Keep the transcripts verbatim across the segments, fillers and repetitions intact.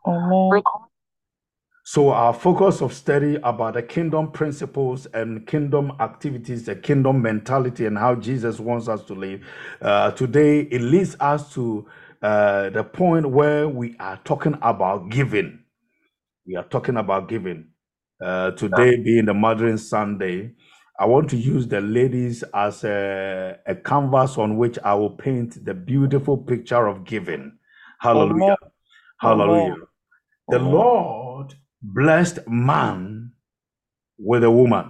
Amen. So our focus of study about the kingdom principles and kingdom activities, the kingdom mentality, and how Jesus wants us to live. Uh, today, it leads us to uh, the point where we are talking about giving. We are talking about giving. Uh, today being the Mothering Sunday, I want to use the ladies as a, a canvas on which I will paint the beautiful picture of giving. Amen. Hallelujah. Amen. Hallelujah. The Amen. Lord blessed man with a woman.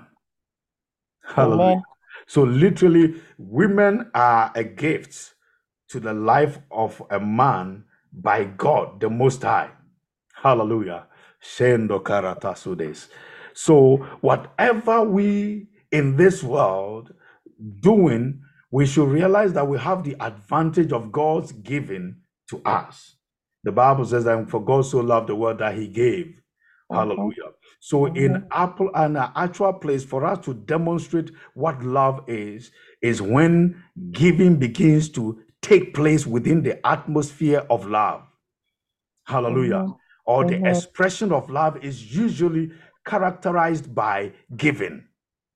Hallelujah. Amen. So, literally, women are a gift to the life of a man by God, the Most High. Hallelujah. Shendo karata sudes. So, whatever we in this world doing, we should realize that we have the advantage of God's giving to us. The Bible says that for God so loved the world that he gave. Mhm. Hallelujah. So in Amen. Apple an actual place for us to demonstrate what love is, is when giving begins to take place within the atmosphere of love. Hallelujah. Amen. Or the Amen. expression of love is usually characterized by giving.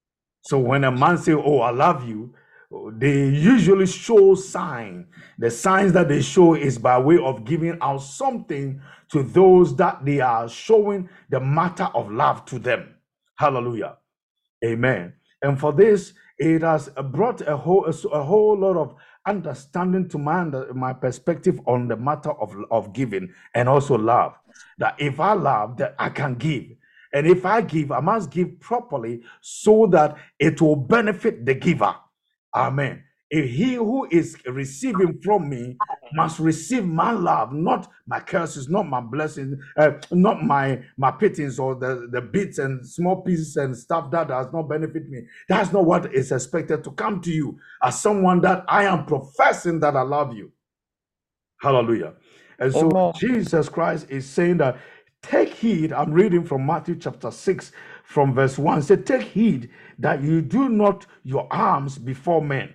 So when a man say, "Oh, I love you," they usually show sign. The signs that they show is by way of giving out something to those that they are showing the matter of love to them. Hallelujah. Amen. And for this, it has brought a whole a whole lot of understanding to my my perspective on the matter of, of giving and also love. That if I love, that I can give. And if I give, I must give properly so that it will benefit the giver. Amen. If he who is receiving from me must receive my love, not my curses, not my blessings, uh, not my my pittings or the, the bits and small pieces and stuff that does not benefit me. That's not what is expected to come to you as someone that I am professing that I love you. Hallelujah. And so Amen. Jesus Christ is saying that take heed. I'm reading from Matthew chapter six from verse one. Say, take heed that you do not your alms before men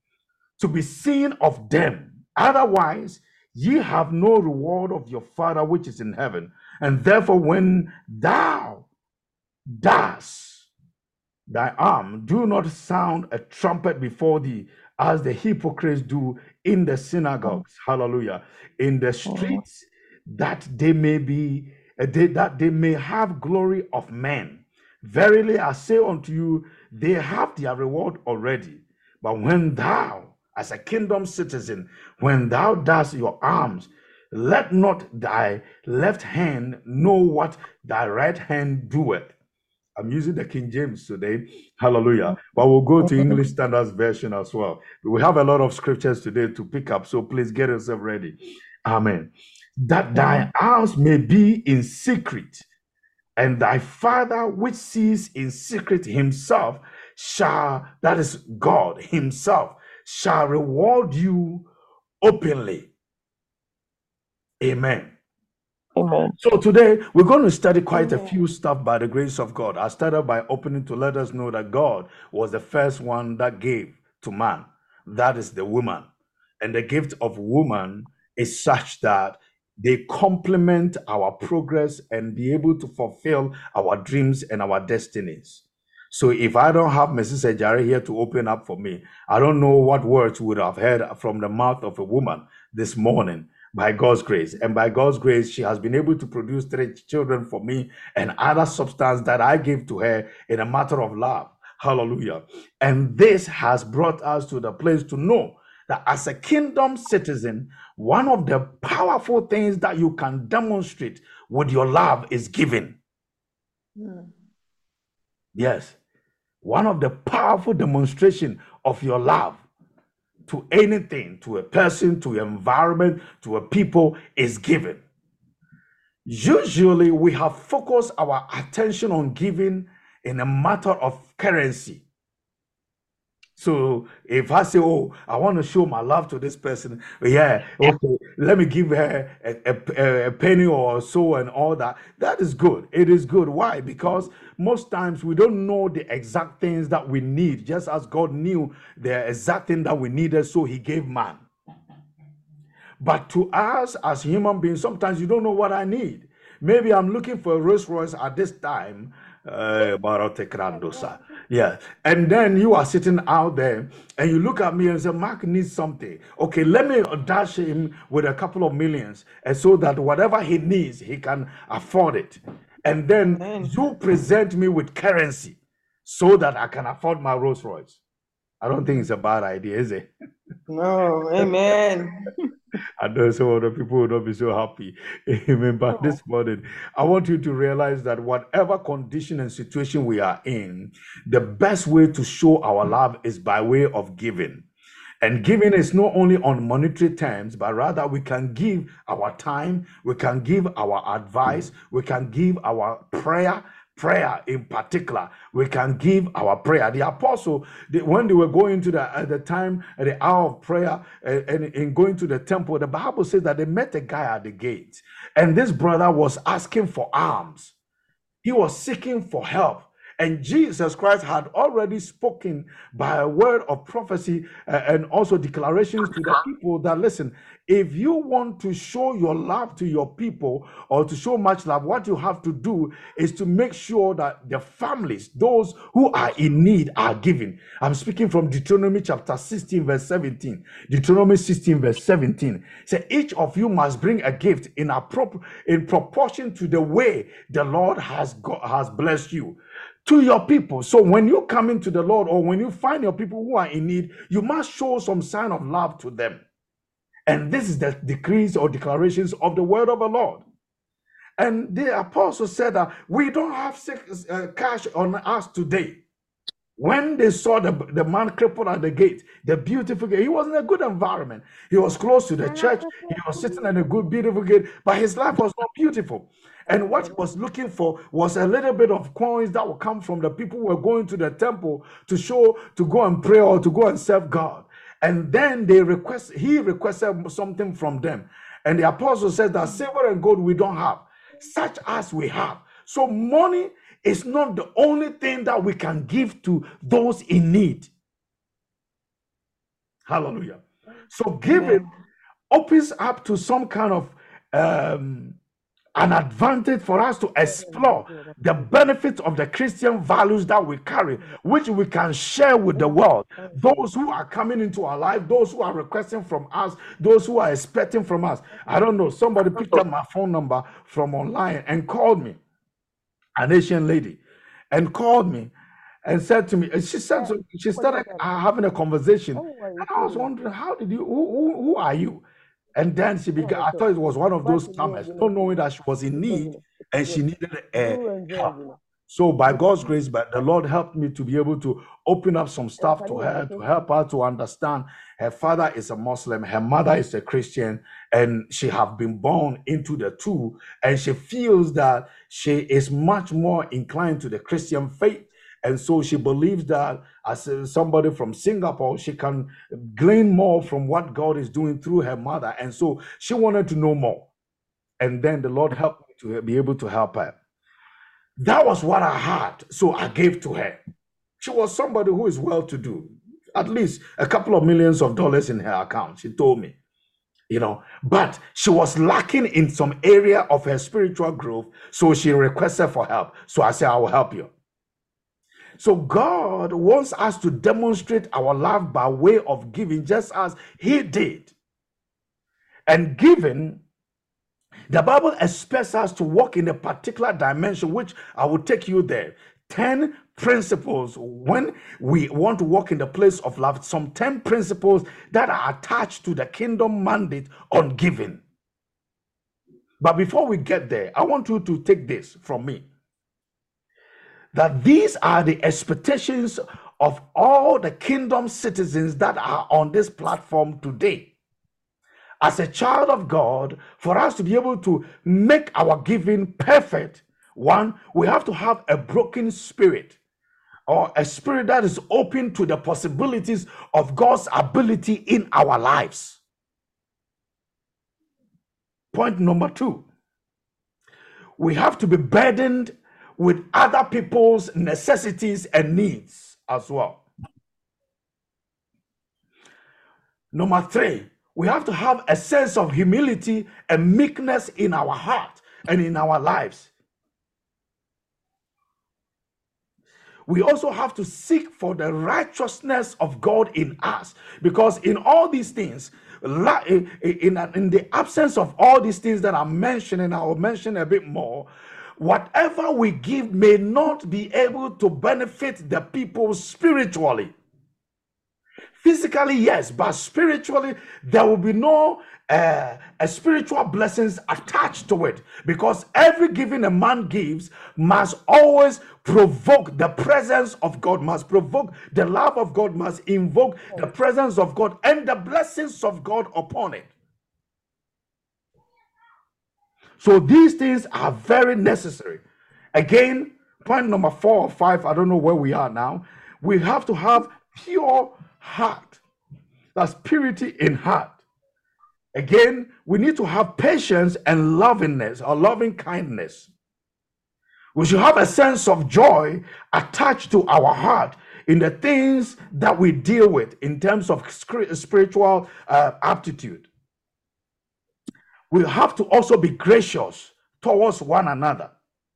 to be seen of them. Otherwise, ye have no reward of your Father which is in heaven. And therefore, when thou dost thy arm, do not sound a trumpet before thee, as the hypocrites do in the synagogues. Hallelujah. In the Amen. streets, that they may be, uh, they, that they may have glory of men. Verily I say unto you, they have their reward already. But when thou, as a kingdom citizen, when thou dost your alms, let not thy left hand know what thy right hand doeth. I'm using the King James today. Hallelujah. But we'll go to Amen. English Standards Version as well. We have a lot of scriptures today to pick up, so please get yourself ready. Amen. That thy Amen. house may be in secret, and thy Father which sees in secret himself shall, that is God himself, shall reward you openly. Amen. Amen. So today we're going to study quite a few stuff by the grace of God. I started by opening to let us know that God was the first one that gave to man. That is the woman. And the gift of woman is such that they complement our progress and be able to fulfill our dreams and our destinies. So if I don't have Missus Ejari here to open up for me, I don't know what words would have heard from the mouth of a woman this morning by God's grace. And by God's grace, she has been able to produce three children for me and other substance that I gave to her in a matter of love. Hallelujah. And this has brought us to the place to know that as a kingdom citizen, one of the powerful things that you can demonstrate with your love is giving. Mm. Yes. One of the powerful demonstration of your love to anything, to a person, to an environment, to a people is giving. Usually we have focused our attention on giving in a matter of currency. So if I say, "Oh, I want to show my love to this person," yeah, okay, let me give her a, a, a penny or so and all that. That is good. It is good. Why? Because most times we don't know the exact things that we need, just as God knew the exact thing that we needed, so He gave man. But to us as human beings, sometimes you don't know what I need. maybe I'm looking for a Rolls Royce at this time. Uh, Barote Krandosa. Yeah. And then you are sitting out there and you look at me and say, Mark needs something. Okay, let me dash him with a couple of millions, and so that whatever he needs, he can afford it. And then Amen. you present me with currency so that I can afford my Rolls Royce. I don't think it's a bad idea, is it? No, amen. I know some other people will not be so happy. Amen. But this morning, I want you to realize that whatever condition and situation we are in, the best way to show our love is by way of giving. And giving is not only on monetary terms, but rather we can give our time, we can give our advice, we can give our prayer. Prayer in particular, we can give our prayer. The apostle, they, when they were going to the at the time at the hour of prayer uh, and in going to the temple, the Bible says that they met a guy at the gate, and this brother was asking for alms. He was seeking for help. And Jesus Christ had already spoken by a word of prophecy uh, and also declarations to the people that, listen, if you want to show your love to your people or to show much love, what you have to do is to make sure that the families, those who are in need, are given. I'm speaking from Deuteronomy chapter sixteen, verse seventeen. Deuteronomy sixteen, verse seventeen. Say, each of you must bring a gift in, appro- in proportion to the way the Lord has, got, has blessed you. To your people. So when you come into the Lord, or when you find your people who are in need, you must show some sign of love to them. And this is the decrees or declarations of the word of the Lord. And the apostle said that we don't have six, uh, cash on us today. When they saw the, the man crippled at the gate, the beautiful gate, he was in a good environment. He was close to the church. He was sitting in a good, beautiful gate, but his life was not beautiful. And what he was looking for was a little bit of coins that would come from the people who were going to the temple to show, to go and pray or to go and serve God. And then they request, he requested something from them. And the apostle said that silver and gold we don't have, such as we have. So money is not the only thing that we can give to those in need. Hallelujah. So giving Amen. opens up to some kind of um, an advantage for us to explore the benefits of the Christian values that we carry, which we can share with the world. Those who are coming into our life, those who are requesting from us, those who are expecting from us. I don't know, somebody picked up my phone number from online and called me, an Asian lady, and called me and said to me, and she said, so she started uh, having a conversation. And I was wondering, how did you, who, who, who are you? And then she began, I thought it was one of those scammers, not knowing that she was in need and she needed uh, help. So by God's grace, but the Lord helped me to be able to open up some stuff to her, to help her to understand her father is a Muslim, her mother is a Christian, and she have been born into the two, and she feels that she is much more inclined to the Christian faith. And so she believes that as somebody from Singapore, she can glean more from what God is doing through her mother. And so she wanted to know more. And then the Lord helped me to be able to help her. That was what I had. So I gave to her. She was somebody who is well-to-do, at least a couple of millions of dollars in her account, she told me. You know, but she was lacking in some area of her spiritual growth. So she requested for help. So I said, I will help you. So God wants us to demonstrate our love by way of giving, just as he did. And giving, the Bible expects us to walk in a particular dimension, which I will take you there. ten principles when we want to walk in the place of love, some ten principles that are attached to the kingdom mandate on giving. But before we get there, I want you to take this from me, that these are the expectations of all the kingdom citizens that are on this platform today. As a child of God, for us to be able to make our giving perfect, one, we have to have a broken spirit, or a spirit that is open to the possibilities of God's ability in our lives. Point number two, we have to be burdened with other people's necessities and needs as well. Number three, we have to have a sense of humility and meekness in our heart, and in our lives. We also have to seek for the righteousness of God in us, because in all these things, in, in, in the absence of all these things that I'm mentioning, I will mention a bit more. Whatever we give may not be able to benefit the people spiritually. Physically, yes, but spiritually, there will be no uh, a spiritual blessings attached to it, because every giving a man gives must always provoke the presence of God, must provoke the love of God, must invoke the presence of God and the blessings of God upon it. So these things are very necessary. Again, point number four or five, I don't know where we are now. We have to have pure heart. That's purity in heart. Again, we need to have patience and lovingness or loving kindness. We should have a sense of joy attached to our heart in the things that we deal with in terms of spiritual uh, aptitude. We have to also be gracious towards one another.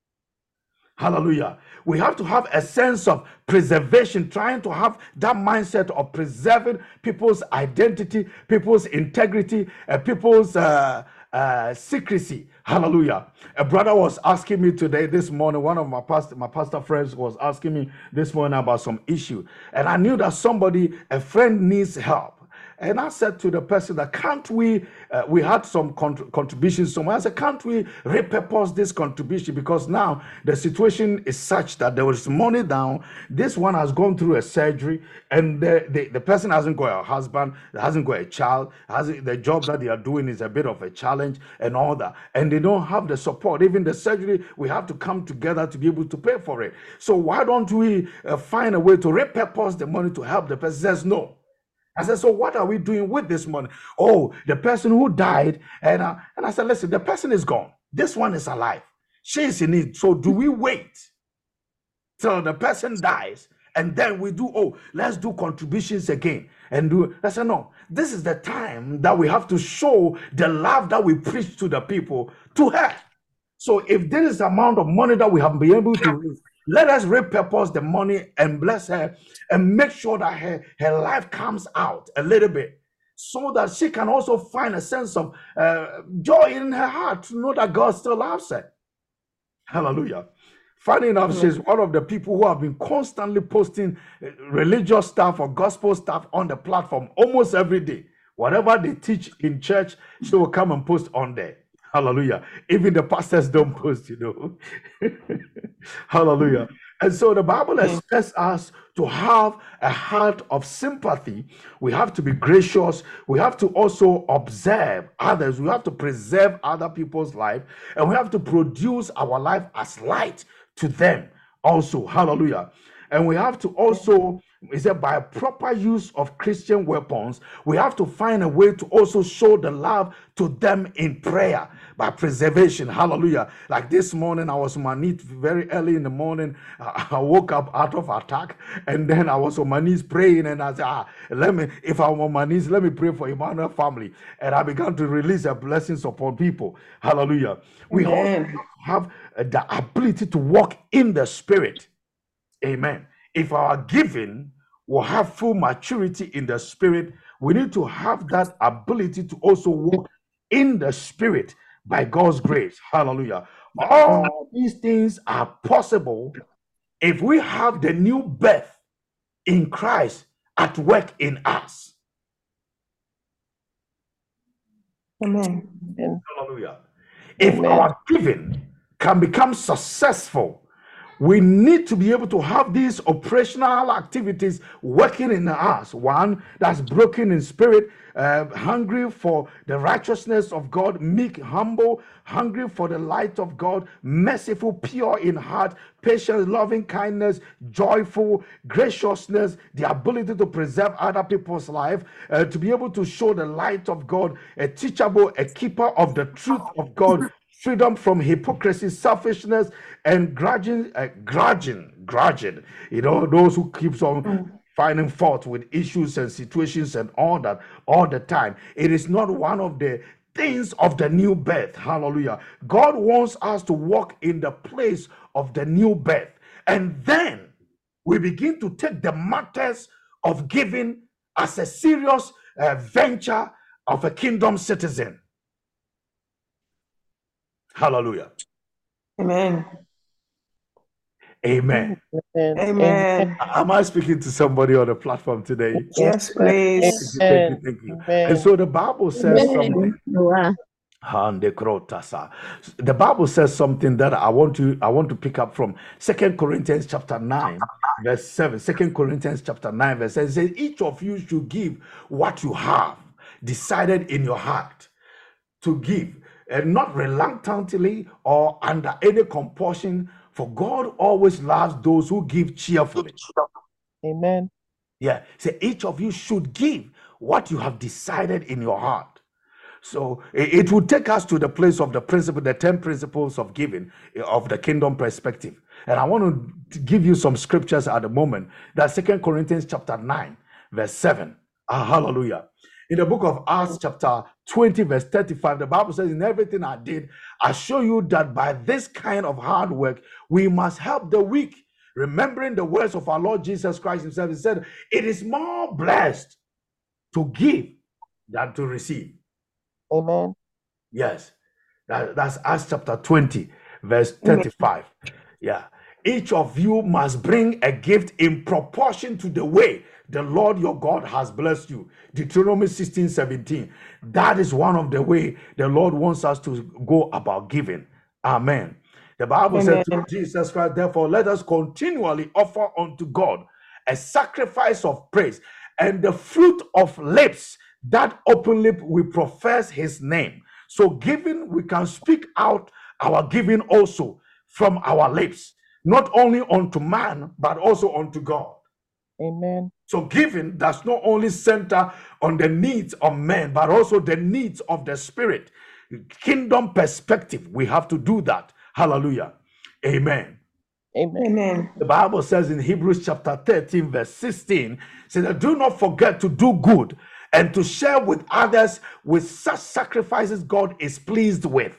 Hallelujah. We have to have a sense of preservation, trying to have that mindset of preserving people's identity, people's integrity, uh, people's uh, uh, secrecy. Hallelujah. A brother was asking me today, this morning, one of my pastor, my pastor friends was asking me this morning about some issue. And I knew that somebody, a friend, needs help. And I said to the person that, can't we, uh, we had some cont- contributions somewhere. I said, can't we repurpose this contribution? Because now the situation is such that there was money down. This one has gone through a surgery, and the, the, the person hasn't got a husband, hasn't got a child, hasn't, the job that they are doing is a bit of a challenge and all that. And they don't have the support. Even the surgery, we have to come together to be able to pay for it. So why don't we uh, find a way to repurpose the money to help the person? He says, no. I said, so what are we doing with this money? Oh, the person who died. And, uh, and I said, listen, the person is gone. This one is alive. She is in need. So do we wait till the person dies and then we do, oh, let's do contributions again and do? I said, no, this is the time that we have to show the love that we preach to the people to her. So if there is amount of money that we have been able to raise, let us repurpose the money and bless her and make sure that her, her life comes out a little bit, so that she can also find a sense of uh, joy in her heart to know that God still loves her. Hallelujah. Funny enough, mm-hmm. she's one of the people who have been constantly posting religious stuff or gospel stuff on the platform almost every day. Whatever they teach in church, she will come and post on there. Hallelujah. Even the pastors don't post, you know. Hallelujah. And so the Bible expects us to have a heart of sympathy. We have to be gracious. We have to also observe others. We have to preserve other people's life. And we have to produce our life as light to them also. Hallelujah. And we have to also, is that by proper use of Christian weapons, we have to find a way to also show the love to them in prayer, by preservation. Hallelujah. Like this morning, I was on my knees very early in the morning. I woke up out of attack, and then I was on my knees praying, and I said, ah, let me, if I'm on my knees, let me pray for Emmanuel family. And I began to release the blessings upon people. Hallelujah. We also have the ability to walk in the Spirit. Amen. If our giving will have full maturity in the Spirit, we need to have that ability to also walk in the Spirit by God's grace. Hallelujah. All these things are possible if we have the new birth in Christ at work in us. Amen. Hallelujah. If Amen. Our giving can become successful, we need to be able to have these operational activities working in us. One, that's broken in spirit, uh, hungry for the righteousness of God, meek, humble, hungry for the light of God, merciful, pure in heart, patient, loving kindness, joyful, graciousness, the ability to preserve other people's life, uh, to be able to show the light of God, a teachable, a keeper of the truth of God, freedom from hypocrisy, selfishness, and grudging, uh, grudging, grudging. You know, those who keeps on finding fault with issues and situations and all that all the time. It is not one of the things of the new birth. Hallelujah. God wants us to walk in the place of the new birth. And then we begin to take the matters of giving as a serious uh, venture of a kingdom citizen. Hallelujah. Amen. Amen. Amen. Amen. Am I speaking to somebody on the platform today? Yes, please. Thank you, thank you. Amen. And so the Bible says something. Amen. Wow. Hande krotasa. The Bible says something that I want to I want to pick up from Second Corinthians chapter nine, verse seven. Second Corinthians chapter nine, verse seven. It says, each of you should give what you have decided in your heart to give, and not reluctantly or under any compulsion, for God always loves those who give cheerfully. Amen. Yeah. Say each of you should give what you have decided in your heart. So it, it will take us to the place of the principle, the ten principles of giving, of the kingdom perspective. And I want to give you some scriptures at the moment. That's Second Corinthians chapter nine, verse seven. Ah, hallelujah. In the book of Acts chapter twenty, verse thirty-five, the Bible says, in everything I did, I show you that by this kind of hard work, we must help the weak. Remembering the words of our Lord Jesus Christ himself, he said, it is more blessed to give than to receive. Amen. Yes, that, that's Acts chapter twenty, verse thirty-five. Yeah, each of you must bring a gift in proportion to the way the Lord your God has blessed you. Deuteronomy sixteen, seventeen. That is one of the way the Lord wants us to go about giving. Amen. The Bible Amen. says to Jesus Christ, therefore, let us continually offer unto God a sacrifice of praise and the fruit of lips that openly we profess his name. So giving, we can speak out our giving also from our lips, not only unto man, but also unto God. Amen. So giving does not only center on the needs of men, but also the needs of the spirit. Kingdom perspective, we have to do that. Hallelujah. Amen. Amen. Amen. The Bible says in Hebrews chapter thirteen, verse sixteen, says that do not forget to do good and to share with others with such sacrifices God is pleased with.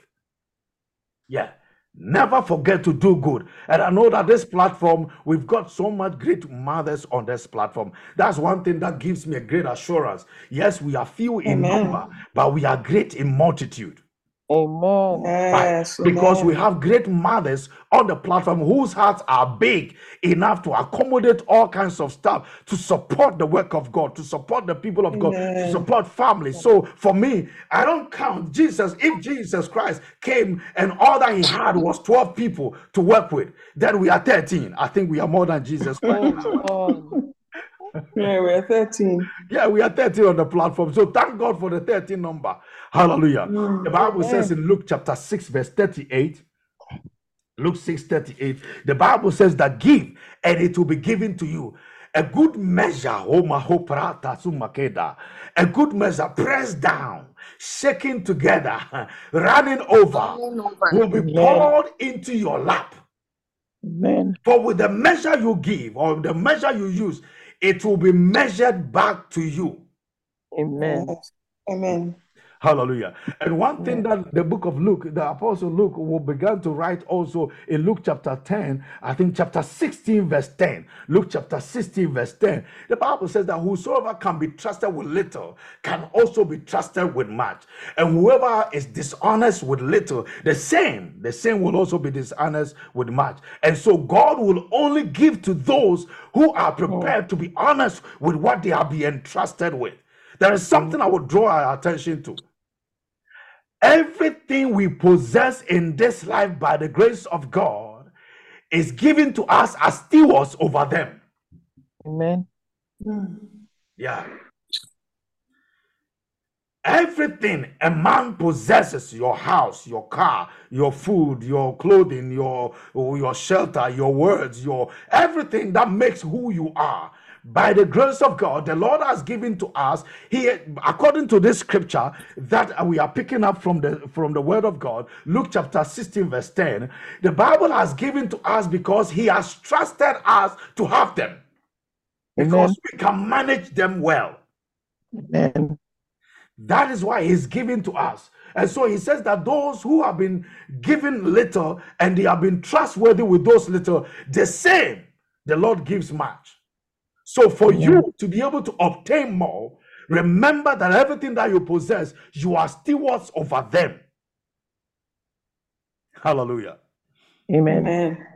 Yeah. Never forget to do good. And I know that this platform, we've got so much great mothers on this platform. That's one thing that gives me a great assurance. Yes, we are few in Amen. number, but we are great in multitude. Amen. Yes. Because Amen. we have great mothers on the platform whose hearts are big enough to accommodate all kinds of stuff to support the work of God, to support the people of God, to Amen. support families. So for me, I don't count Jesus. If Jesus Christ came and all that he had was twelve people to work with, then we are thirteen. I think we are more than Jesus Christ now. Amen. Yeah, we're thirteen. Yeah, we are thirteen on the platform. So thank God for the thirteen number. Hallelujah. Mm. The Bible says Amen. in Luke chapter six, verse thirty-eight. Luke six, thirty-eight. The Bible says that give and it will be given to you. A good measure, oh my hope, a good measure, pressed down, shaken together, running over, will be Amen. poured into your lap. Amen. For with the measure you give or the measure you use, it will be measured back to you. Amen. Yes. Amen. Hallelujah. And one thing that the book of Luke, the apostle Luke, will begin to write also in Luke chapter ten, I think chapter sixteen, verse ten. Luke chapter sixteen, verse ten. The Bible says that whosoever can be trusted with little can also be trusted with much. And whoever is dishonest with little, the same, the same will also be dishonest with much. And so God will only give to those who are prepared to be honest with what they are being entrusted with. There is something I would draw our attention to. Everything we possess in this life by the grace of God is given to us as stewards over them. Amen. Mm. Yeah. Everything a man possesses, your house, your car, your food, your clothing, your, your shelter, your words, your everything that makes who you are. By the grace of God, the Lord has given to us, he, according to this scripture that we are picking up from the from the word of God, Luke chapter sixteen, verse ten, the Bible has given to us because he has trusted us to have them. Because Amen. we can manage them well. Amen. That is why he's given to us. And so he says that those who have been given little and they have been trustworthy with those little, the same, the Lord gives much. So for Amen. you to be able to obtain more, remember that everything that you possess, you are stewards over them. Hallelujah. Amen. Amen.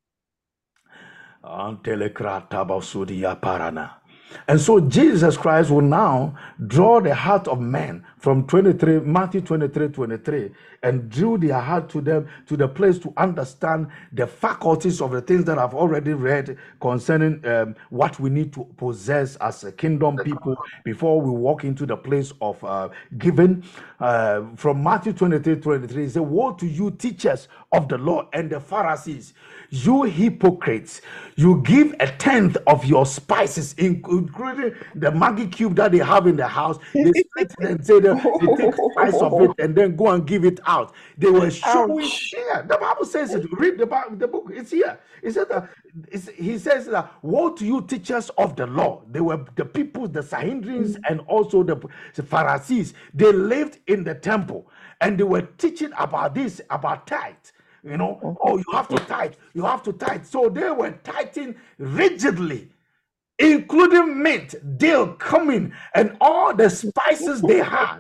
Antelekratabasudia parana. And so Jesus Christ will now draw the heart of men from twenty-three, Matthew twenty-three, twenty-three, and drew their heart to them to the place to understand the faculties of the things that I've already read concerning um, what we need to possess as a kingdom people before we walk into the place of uh, giving. Uh, from Matthew twenty-three, twenty-three, it says, "Woe to you, teachers of the law and the Pharisees, you hypocrites! You give a tenth of your spices, including the Maggi cube that they have in the house. They split it and say that they take spice of it and then go and give it out. They were showing Ouch. here. The Bible says it. Read the Bible, the book. It's here. It said that. It's, he says that. Woe to you, teachers of the law! They were the people, the Sanhedrins, and also the, the Pharisees. They lived in the temple and they were teaching about this, about tithe. You know, oh, you have to tithe, you have to tithe. So they were tithing rigidly, including mint, dill, cumin, and all the spices they had.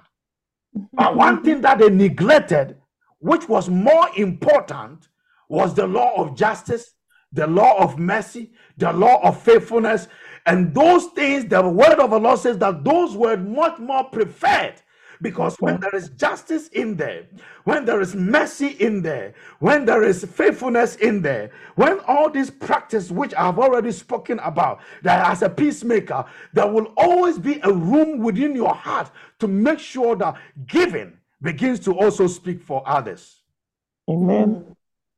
But one thing that they neglected, which was more important, was the law of justice, the law of mercy, the law of faithfulness. And those things, the word of the Lord says that those were much more preferred. Because when there is justice in there, when there is mercy in there, when there is faithfulness in there, when all this practice, which I've already spoken about, that as a peacemaker, there will always be a room within your heart to make sure that giving begins to also speak for others. Amen.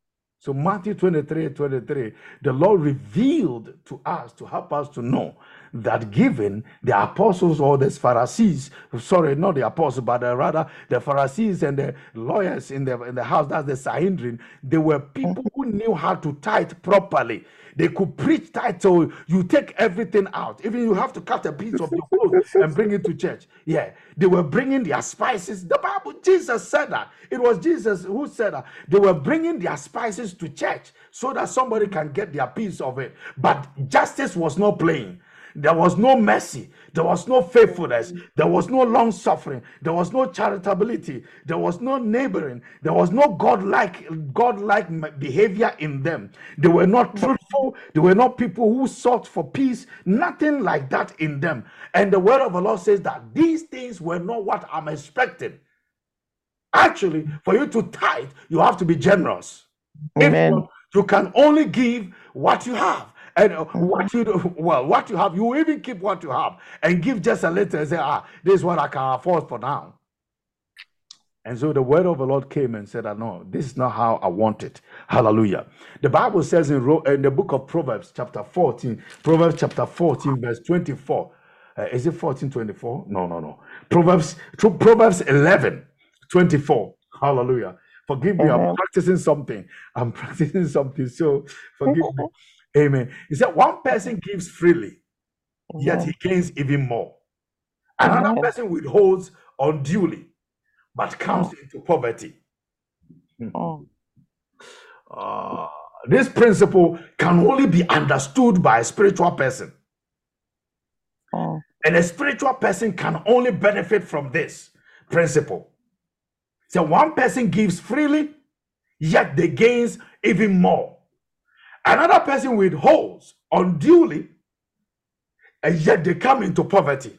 So Matthew twenty-three, twenty-three, the Lord revealed to us to help us to know that giving, the apostles or the Pharisees, sorry, not the apostles, but uh, rather the Pharisees and the lawyers in the in the house, that's the Sanhedrin, they were people who knew how to tithe properly. They could preach tithe, so you take everything out. Even you have to cut a piece of your clothes and bring it to church. Yeah, they were bringing their spices. The Bible, Jesus said that. It was Jesus who said that. They were bringing their spices to church so that somebody can get their piece of it. But justice was not playing. There was no mercy. There was no faithfulness. There was no long suffering. There was no charitability. There was no neighboring. There was no godlike, godlike behavior in them. They were not truthful. They were not people who sought for peace. Nothing like that in them. And the word of the Lord says that these things were not what I'm expecting. Actually, for you to tithe, you have to be generous. Amen. If not, you can only give what you have. And what you do, well, what you have, you even keep what you have and give just a little and say, ah, this is what I can afford for now. And so the word of the Lord came and said, no, this is not how I want it. Hallelujah. The Bible says in, in the book of Proverbs, chapter fourteen, Proverbs chapter fourteen, verse twenty-four. Uh, is it fourteen, twenty-four? No, no, no. Proverbs, Proverbs eleven, twenty-four. Hallelujah. Forgive me, Amen. I'm practicing something. I'm practicing something, so forgive me. Amen. He said, one person gives freely, yet he gains even more. Another Amen. person withholds unduly, but comes into poverty. Mm. Uh, this principle can only be understood by a spiritual person. Mm. And a spiritual person can only benefit from this principle. So one person gives freely, yet they gains even more. Another person withholds unduly, and yet they come into poverty.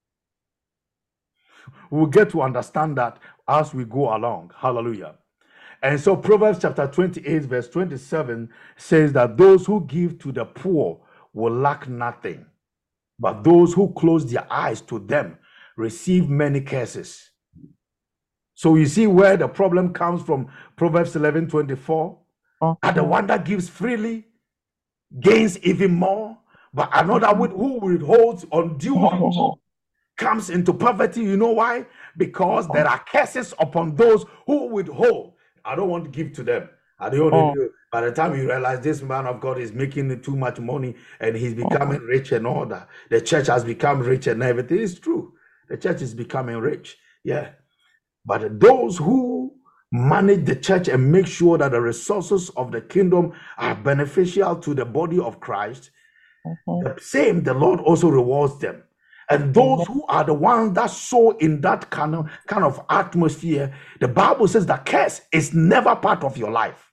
We'll get to understand that as we go along. Hallelujah. And so Proverbs chapter twenty-eight, verse twenty-seven says that those who give to the poor will lack nothing, but those who close their eyes to them receive many curses. So you see where the problem comes from. Proverbs eleven, twenty-four. And the one that gives freely gains even more, but another who withholds unduly comes into poverty. You know why? Because there are curses upon those who withhold. I don't want to give to them. I don't want to. By the time you realize this man of God is making too much money and he's becoming rich and all that, the church has become rich and everything. It's true. The church is becoming rich. Yeah. But those who manage the church and make sure that the resources of the kingdom are beneficial to the body of Christ, Mhm. the same the Lord also rewards them. And those Amen. who are the ones that sow in that kind of, kind of atmosphere, the Bible says that curse is never part of your life.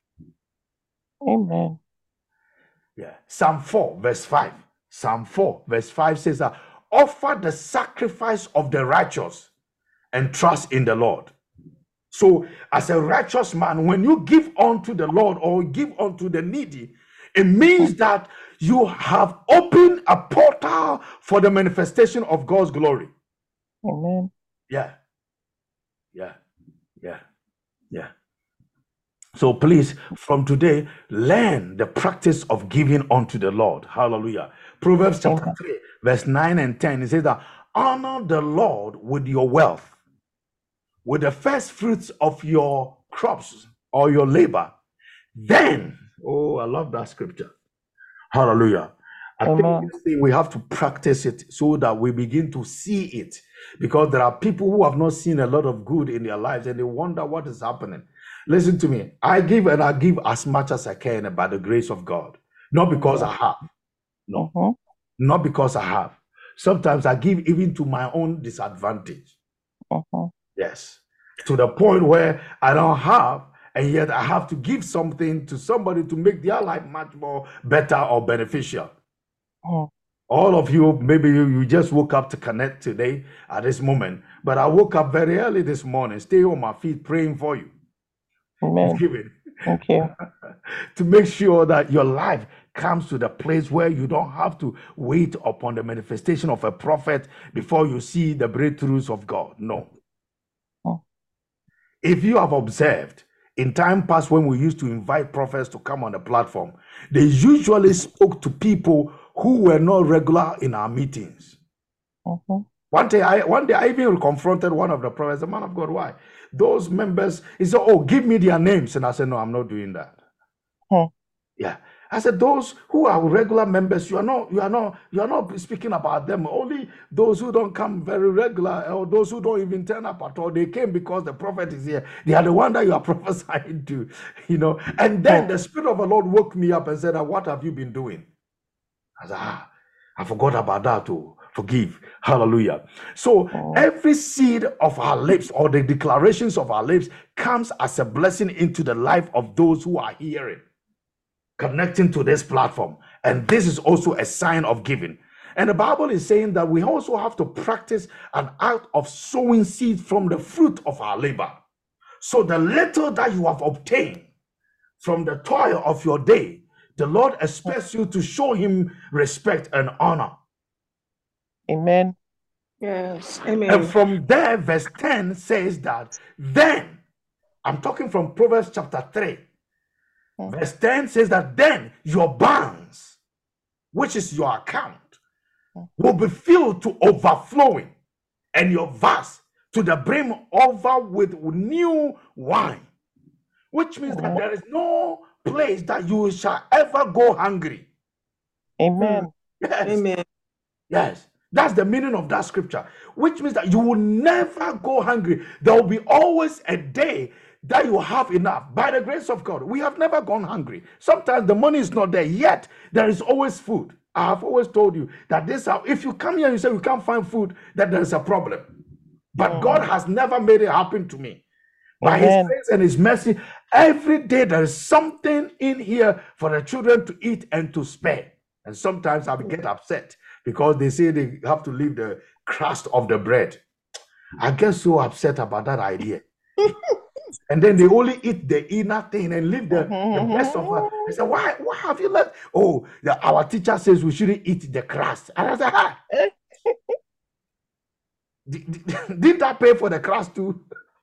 Amen. Yeah. Psalm four, verse five. Psalm four, verse five says that offer the sacrifice of the righteous and trust in the Lord. So, as a righteous man, when you give unto the Lord or give unto the needy, it means that you have opened a portal for the manifestation of God's glory. Amen. Yeah. Yeah. Yeah. Yeah. So please, from today, learn the practice of giving unto the Lord. Hallelujah. Proverbs chapter Amen. three, verse nine and ten, it says that honor the Lord with your wealth, with the first fruits of your crops or your labor. Then, oh, I love that scripture. Hallelujah. I think Amen. this thing we have to practice it so that we begin to see it, because there are people who have not seen a lot of good in their lives and they wonder what is happening. Listen to me. I give and I give as much as I can by the grace of God, not because I have. No, Mhm. not because I have. Sometimes I give even to my own disadvantage. Mhm. Yes. To the point where I don't have, and yet I have to give something to somebody to make their life much more better or beneficial. Mhm. All of you, maybe you, you just woke up to connect today at this moment, but I woke up very early this morning, stay on my feet praying for you. Amen. Giving. Thank you. To make sure that your life comes to the place where you don't have to wait upon the manifestation of a prophet before you see the breakthroughs of God. No. Mm. If you have observed, in time past when we used to invite prophets to come on the platform, they usually spoke to people who were not regular in our meetings. Mhm. One day, I one day I even confronted one of the prophets, the man of God, why? Those members, he said, oh, give me their names. And I said, no, I'm not doing that. Hmm. Yeah. I said, those who are regular members, you are not, you are not, you are not speaking about them. Only those who don't come very regular, or those who don't even turn up at all. They came because the prophet is here. They are the one that you are prophesying to, you know. And then Hmm. the Spirit of the Lord woke me up and said, what have you been doing? I said, ah, I forgot about that too. Forgive. Hallelujah. So Hmm. every seed of our lips or the declarations of our lips comes as a blessing into the life of those who are hearing, connecting to this platform. And this is also a sign of giving. And the Bible is saying that we also have to practice an act of sowing seed from the fruit of our labor. So the little that you have obtained from the toil of your day, the Lord expects you to show him respect and honor. Yes. Amen. And Amen. from there, verse ten says that then, I'm talking from Proverbs chapter three. Hmm. Verse ten says that then your barns, which is your account, Hmm. will be filled to overflowing, and your vase to the brim over with new wine, which means that Amen. there is no place that you shall ever go hungry. Amen. Yes, Amen. yes. That's the meaning of that scripture, which means that you will never go hungry. There will be always a day that you have enough. By the grace of God, we have never gone hungry. Sometimes the money is not there, yet there is always food. I have always told you that this, if you come here and you say you can't find food, that there's a problem. But Hmm. God has never made it happen to me. By his Amen. grace and his mercy, every day there is something in here for the children to eat and to spare. And sometimes I get upset because they say they have to leave the crust of the bread. I get so upset about that idea. And then they only eat the inner thing and leave the, the best of it. I said, why, why have you left? Oh, the, our teacher says we shouldn't eat the crust. And I said, ah, did, did, did that pay for the crust too?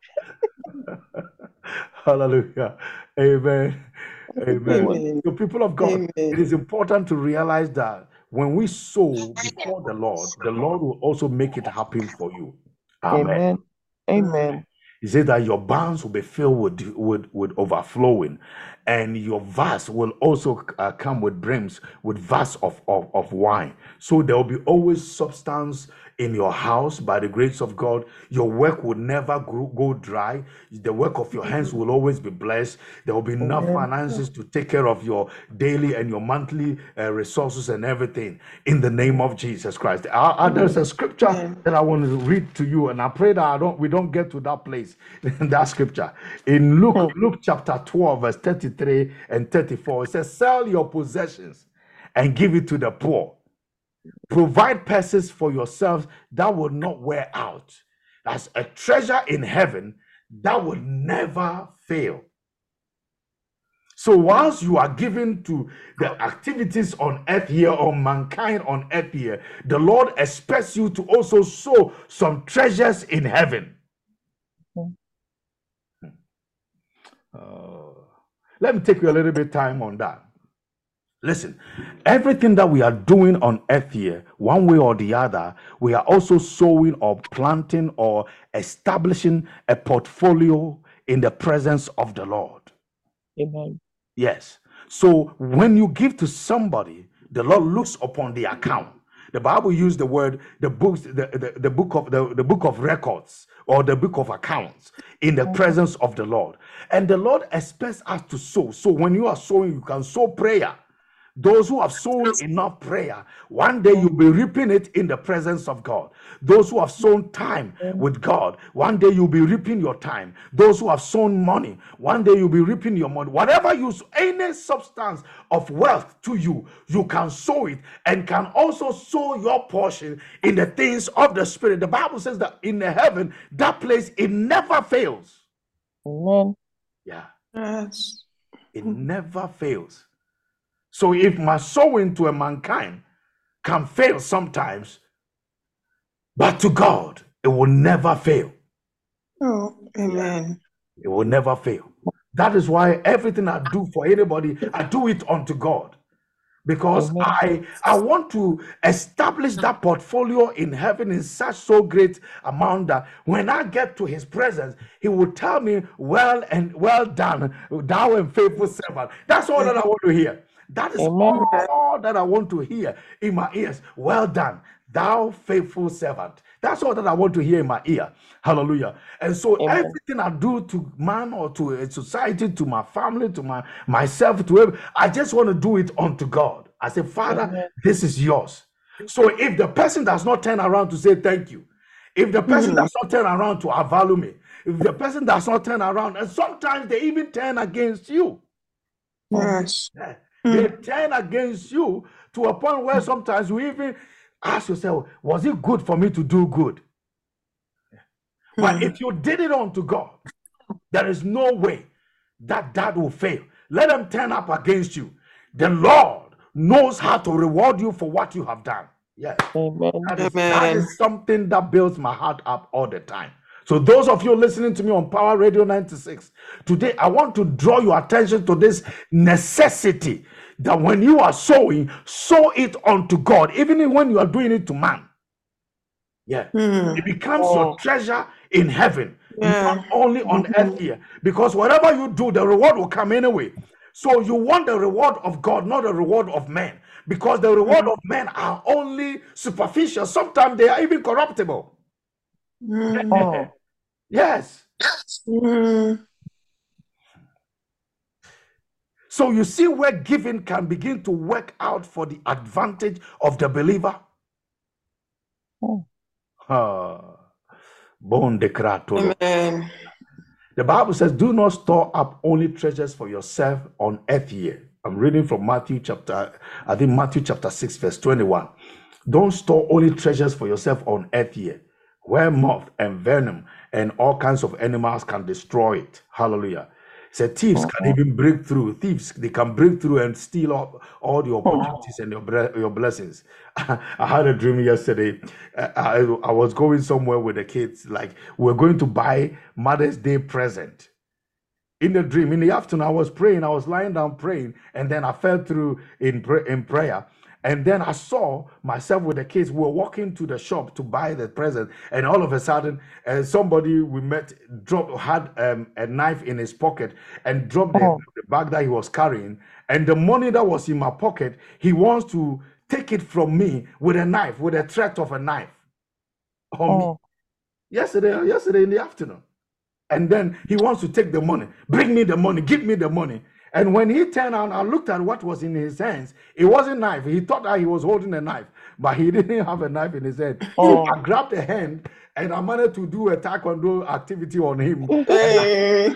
Hallelujah. Amen. Amen. Amen. So, people of God, it Amen. is important to realize that when we sow before the Lord, the Lord will also make it happen for you. Amen. Amen. Amen. He said that your barns will be filled with, with, with overflowing, and your vase will also uh, come with brims, with vase of, of, of wine. So there will be always substance in your house by the grace of God. Your work will never go, go dry. The work of your hands will always be blessed. There will be enough Amen. finances to take care of your daily and your monthly uh, resources and everything in the name of Jesus Christ. Uh, uh, there's a scripture Amen. that I want to read to you, and I pray that I don't we don't get to that place in that scripture. In Luke, Hmm. Luke chapter twelve, verse thirty-three and thirty-four, it says, "Sell your possessions and give it to the poor. Provide purses for yourselves that will not wear out. That's a treasure in heaven that will never fail." So whilst you are given to the activities on earth here, or mankind on earth here, the Lord expects you to also sow some treasures in heaven. Hmm. Uh, let me take you a little bit time on that. Listen, everything that we are doing on earth here, one way or the other, we are also sowing or planting or establishing a portfolio in the presence of the Lord. Amen. Yes. So when you give to somebody, the Lord looks upon the account. The Bible used the word, the books, the, the, the book of the, the book of records, or the book of accounts, in the presence of the Lord. And the Lord expects us to sow. So when you are sowing, you can sow prayer. Those who have sown enough prayer, one day you'll be reaping it in the presence of God. Those who have sown time with God, one day you'll be reaping your time. Those who have sown money, one day you'll be reaping your money. Whatever you sow, any substance of wealth to you, you can sow it, and can also sow your portion in the things of the Spirit. The Bible says that in the heaven, that place, it never fails. Amen. Yeah, Yes. it never fails. So if my sowing to a mankind can fail sometimes, but to God, it will never fail. Oh, amen. It will never fail. That is why everything I do for anybody, I do it unto God. Because Amen. I I want to establish that portfolio in heaven in such so great amount that when I get to his presence, he will tell me, "Well and well done, thou and faithful servant." That's all that I want to hear. That is Amen. all that I want to hear in my ears. "Well done, thou faithful servant." That's all that I want to hear in my ear. Hallelujah. And so Amen. everything I do to man or to a society, to my family, to my myself, to every, I just want to do it unto God. I say, "Father, Amen. this is yours." So if the person does not turn around to say thank you, if the person Mhm. does not turn around to value me, if the person does not turn around, and sometimes they even turn against you. Yes. Yeah. Mm. They turn against you to a point where sometimes you even ask yourself, was it good for me to do good? But Mm. if you did it unto God, there is no way that that will fail. Let them turn up against you. The Lord knows how to reward you for what you have done. Yes. Amen. That is, that Amen. is something that builds my heart up all the time. So those of you listening to me on Power Radio ninety-six, today I want to draw your attention to this necessity that when you are sowing, sow it unto God, even when you are doing it to man. Yeah. Mm. It becomes your Oh, treasure in heaven, Yeah. not only on earth here. Because whatever you do, the reward will come anyway. So you want the reward of God, not the reward of man. Because the reward of men are only superficial. Sometimes they are even corruptible. Mm. oh, Yes. Mm. So you see where giving can begin to work out for the advantage of the believer. oh. Ah, bon decratolo. Amen. The Bible says, "Do not store up only treasures for yourself on earth here." I'm reading from Matthew chapter, I think Matthew chapter six, verse twenty-one. "Don't store only treasures for yourself on earth here, where moth and venom and all kinds of animals can destroy it." Hallelujah. So thieves can even break through. Thieves, they can break through and steal up all the opportunities and your, bre- your blessings. I had a dream yesterday. Uh, I, I was going somewhere with the kids. Like, we're going to buy Mother's Day present. In the dream, in the afternoon, I was praying. I was lying down praying, and then I fell through in, pray- in prayer. And then I saw myself with the kids. We were walking to the shop to buy the present, and all of a sudden, uh, somebody we met dropped had um, a knife in his pocket and dropped the, Oh, the bag that he was carrying. And the money that was in my pocket, he wants to take it from me with a knife, with a threat of a knife. on me Mm. yesterday, yesterday in the afternoon. And then he wants to take the money. Bring me the money. Give me the money. And when he turned around, I looked at what was in his hands. It wasn't a knife. He thought that he was holding a knife, but he didn't have a knife in his hand. So Mm. I grabbed a hand and I managed to do a taekwondo activity on him. Hey.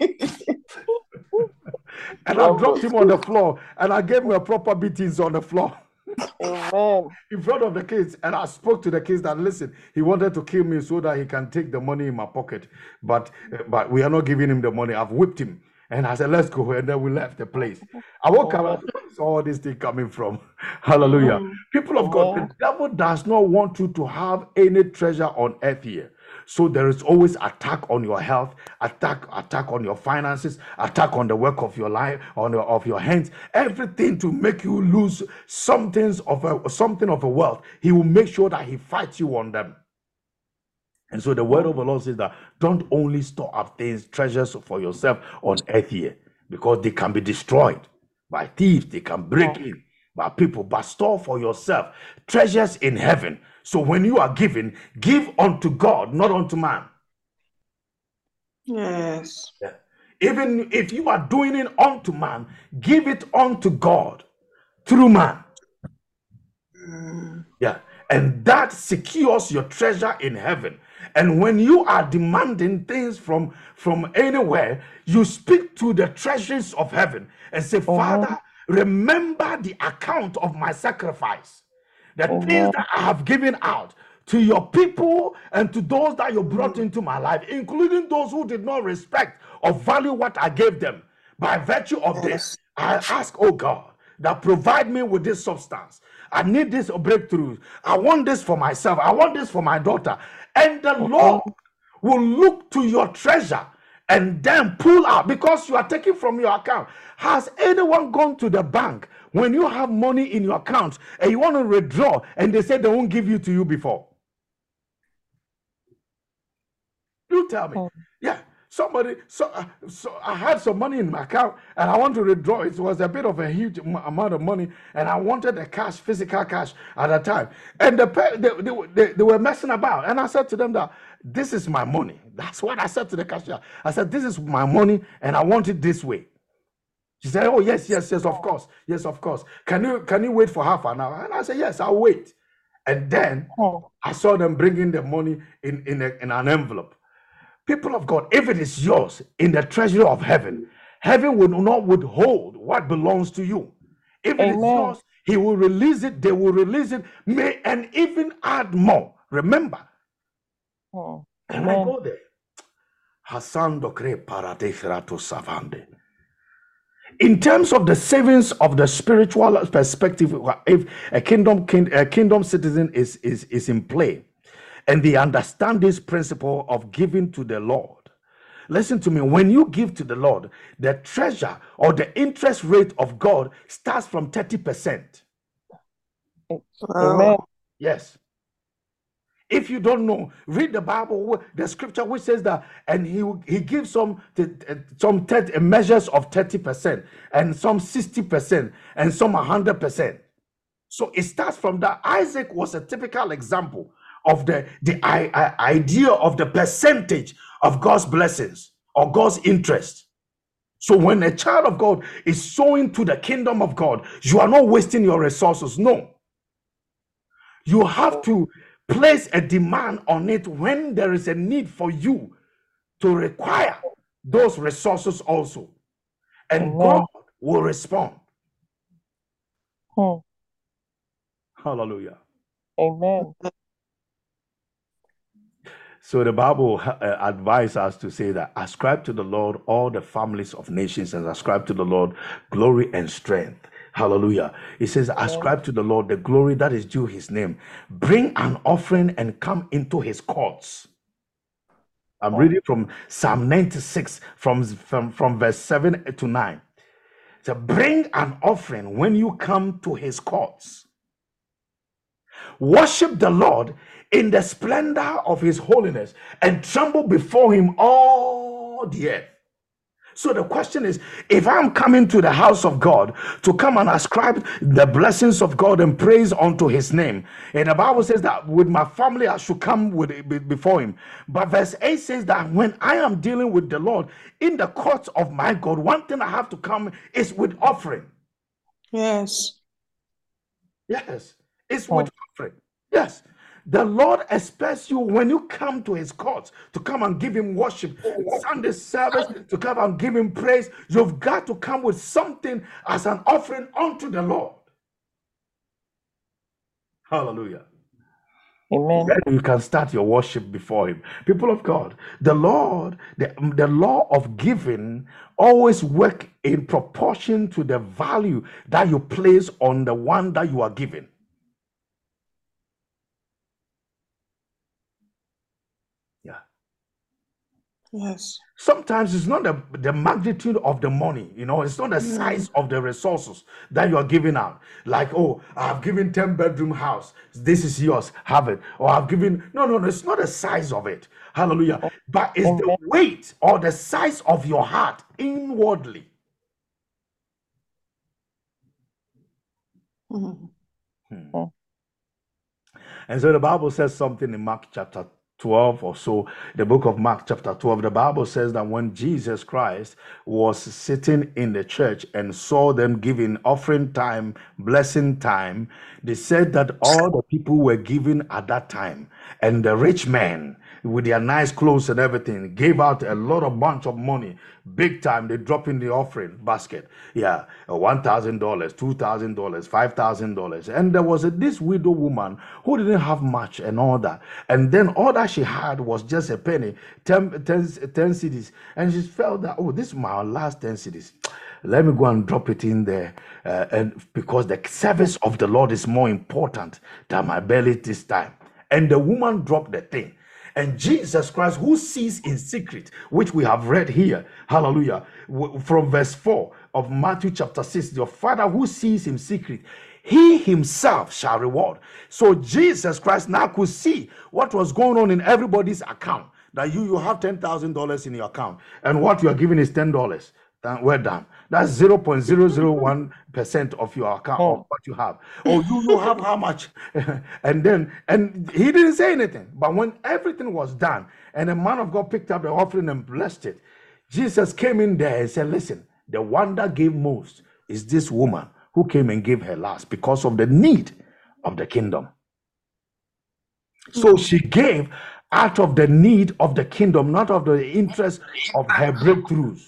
And I dropped him on the floor and I gave him a proper beatings on the floor Amen. in front of the kids. And I spoke to the kids that, listen, he wanted to kill me so that he can take the money in my pocket. But but we are not giving him the money. I've whipped him. And I said, let's go. And then we left the place. I woke up and where is all this thing coming from? Hallelujah. Mm. People of God, Amen. the devil does not want you to have any treasure on earth here. So there is always attack on your health, attack, attack on your finances, attack on the work of your life, on your, of your hands, everything to make you lose something of a something of a wealth. He will make sure that he fights you on them. And so the word of the Lord says that don't only store up things, treasures for yourself on earth here, because they can be destroyed by thieves, they can break in by people, but store for yourself treasures in heaven. So when you are giving, give unto God, not unto man. Yes. Yeah. Even if you are doing it unto man, give it unto God through man. Mm. Yeah. And that secures your treasure in heaven. And when you are demanding things from, from anywhere, you speak to the treasures of heaven and say, Father, remember the account of my sacrifice, the things Amen. that I have given out to your people and to those that you brought into my life, including those who did not respect or value what I gave them. By virtue of this, Yes. I ask, oh God, that provide me with this substance. I need this breakthrough. I want this for myself. I want this for my daughter. And the Lord will look to your treasure and then pull out, because you are taking from your account. Has anyone gone to the bank when you have money in your account and you want to withdraw and they say they won't give you to you before? You tell me. Mm. Yeah. Somebody, so, uh, so I had some money in my account and I want to withdraw. It was a bit of a huge am- amount of money, and I wanted the cash, physical cash at the time. And the pe- they, they, they, they were messing about. And I said to them that this is my money. That's what I said to the cashier. I said, this is my money and I want it this way. She said, oh, yes, yes, yes, of course. Yes, of course. Can you can you wait for half an hour? And I said, yes, I'll wait. And then Mm. I saw them bringing the money in, in, a, in an envelope. People of God, if it is yours in the treasury of heaven, heaven will not withhold what belongs to you. If it is Amen. yours, he will release it, they will release it, may and even add more. Remember, Mm. and I Amen. go there. Hassan Dokre Paradeshrato Savande. In terms of the savings of the spiritual perspective, if a kingdom king, a kingdom citizen is, is, is in play, and they understand this principle of giving to the Lord. Listen to me. When you give to the Lord, the treasure or the interest rate of God starts from thirty percent. Amen. Wow. Yes. If you don't know, read the Bible, the scripture which says that, and he he gives some some thirty, measures of thirty percent, and some sixty percent, and some one hundred percent. So it starts from that. Isaac was a typical example of the, the I, I, idea of the percentage of God's blessings or God's interest. So when a child of God is sowing to the kingdom of God, you are not wasting your resources. No. You have to place a demand on it when there is a need for you to require those resources also. And Amen. God will respond. Mm. Hallelujah. Amen. So the Bible uh, advises us to say that ascribe to the Lord all the families of nations, and ascribe to the Lord glory and strength. Hallelujah. It says, ascribe to the Lord the glory that is due his name. Bring an offering and come into his courts. I'm reading from Psalm ninety-six, from, from, from verse seven to nine. So bring an offering when you come to his courts. Worship the Lord in the splendor of his holiness, and tremble before him all the earth. So the question is, if I'm coming to the house of God to come and ascribe the blessings of God and praise unto his name, and the Bible says that with my family I should come with before him. But verse eight says that when I am dealing with the Lord in the courts of my God, one thing I have to come is with offering. Yes. Yes, it's Hmm. with offering. Yes. The Lord expects you when you come to his courts to come and give him worship, Sunday service, to come and give him praise. You've got to come with something as an offering unto the Lord. Hallelujah. Amen. Then you can start your worship before him. People of God, the Lord, the, the law of giving always work in proportion to the value that you place on the one that you are giving. Yeah. Yes. Sometimes it's not the, the magnitude of the money, you know, it's not the Mm. size of the resources that you are giving out. Like, oh, I've given ten bedroom house, this is yours, have it. Or I've given, no, no, no, it's not the size of it. Hallelujah. But it's the Amen. weight or the size of your heart inwardly. Mm. Hmm. Hmm. And so the Bible says something in Mark chapter twelve or so, the book of Mark chapter twelve, the Bible says that when Jesus Christ was sitting in the church and saw them giving offering time, blessing time, they said that all the people were giving at that time. And the rich men with their nice clothes and everything gave out a lot of bunch of money, big time. They drop in the offering basket. Yeah, one thousand dollars, two thousand dollars, five thousand dollars. And there was a, this widow woman who didn't have much and all that. And then all that she had was just a penny, ten, ten, ten cedis. And she felt that, oh, this is my last ten cedis. Let me go and drop it in there. Uh, and because the service of the Lord is more important than my belly this time. And the woman dropped the thing. And Jesus Christ, who sees in secret, which we have read here, hallelujah, from verse four of Matthew chapter six, your Father who sees in secret, he himself shall reward. So Jesus Christ now could see what was going on in everybody's account. That you, you have ten thousand dollars in your account, and what you are giving is ten dollars. Well done. That's zero point zero zero one percent of your account, Hmm. of what you have. Oh, you, you have how much? And then, and he didn't say anything. But when everything was done, and the man of God picked up the offering and blessed it, Jesus came in there and said, listen, the one that gave most is this woman who came and gave her last because of the need of the kingdom. So she gave out of the need of the kingdom, not of the interest of her breakthroughs.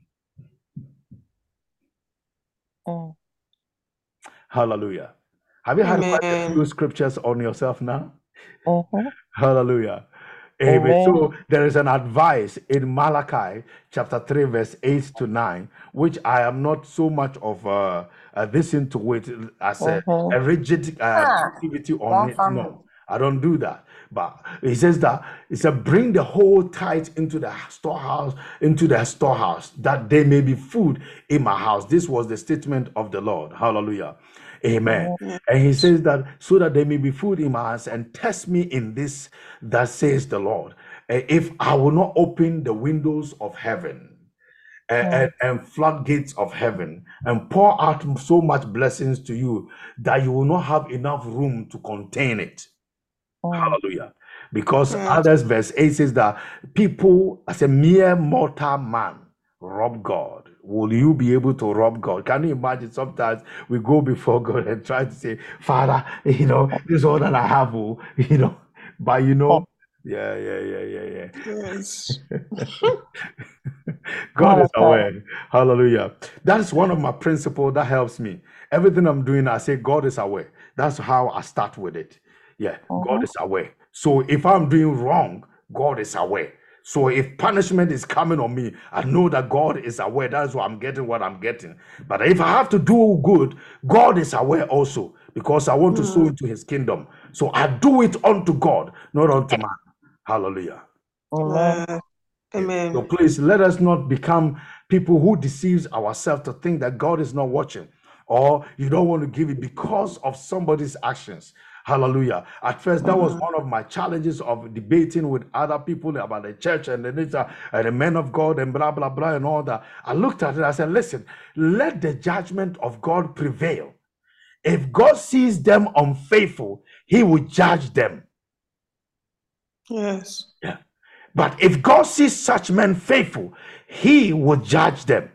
Hmm. Hallelujah. Have you had quite a Amen. few scriptures on yourself now? Mhm. Hallelujah. Amen. Amen. So there is an advice in Malachi chapter three, verse eight to nine, which I am not so much of uh, uh this into it as a, Mhm. a rigid uh, activity on it. No, I don't do that. But he says that he said, bring the whole tithe into the storehouse, into the storehouse, that there may be food in my house. This was the statement of the Lord. Hallelujah. Amen. Amen. And he says that so that there may be food in my house, and test me in this, that says the Lord. Uh, If I will not open the windows of heaven and, Hmm. and, and floodgates of heaven and pour out so much blessings to you that you will not have enough room to contain it. Hmm. Hallelujah. Because Yes. others, verse eight says that people, as a mere mortal man, rob God. Will you be able to rob God? Can you imagine? Sometimes we go before God and try to say, Father, you know, this is all that I have, oh," you know, but you know, yeah, yeah, yeah, yeah, yeah. Yes. God is Malachi. aware. Hallelujah. That's one of my principles that helps me. Everything I'm doing, I say, God is aware. That's how I start with it. Yeah, God Mhm. is aware. So if I'm doing wrong, God is aware. So if punishment is coming on me, I know that God is aware. That's why I'm getting what I'm getting. But if I have to do good, God is aware also, because I want to sow Mm. into his kingdom. So I do it unto God, not unto man. Hallelujah. Amen. Uh, So amen. please let us not become people who deceives ourselves to think that God is not watching, or you don't want to give it because of somebody's actions. Hallelujah. At first, that was Mm. one of my challenges of debating with other people about the church and the nature and the men of God and blah, blah, blah, and all that. I looked at it, I said, listen, let the judgment of God prevail. If God sees them unfaithful, he will judge them. Yes. Yeah. But if God sees such men faithful, he will judge them.